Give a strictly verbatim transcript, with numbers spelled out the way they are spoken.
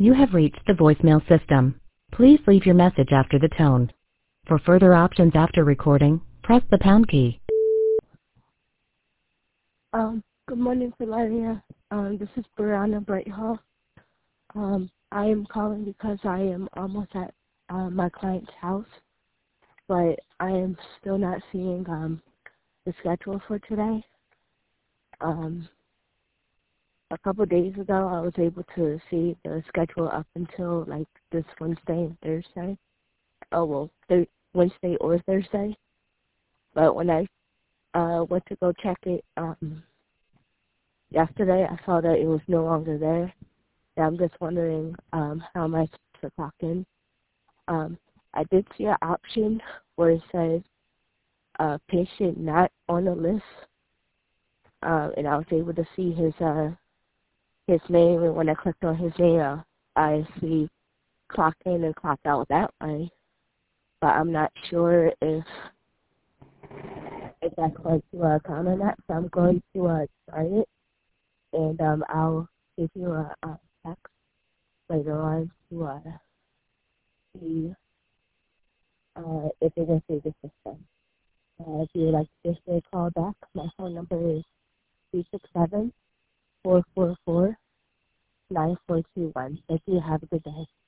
You have reached the voicemail system. Please leave your message after the tone. For further options after recording, press the pound key. Um, good morning, Valeria. Um, this is Brianna Brighthall. Um, I am calling because I am almost at uh, my client's house, but I am still not seeing um, the schedule for today. Um, a couple days ago, I was able to see the schedule up until like this Wednesday and Thursday. Oh well, th- Wednesday or Thursday. But when I uh, went to go check it um, yesterday, I saw that it was no longer there. And I'm just wondering um, how am I supposed to clock in. Um, I did see an option where it says uh, patient not on the list, uh, and I was able to see his uh, his name, and when I clicked on his name, uh, I see clock in and clock out that way. But I'm not sure if if that's going to uh, count on that, so I'm going to uh, try it, and um, I'll give you a, a text later on to uh, see uh, if it goes through the system. Uh, if you would like to give me a call back, my phone number is three six seven, four four four, nine four two one. Thank you. Have a good day.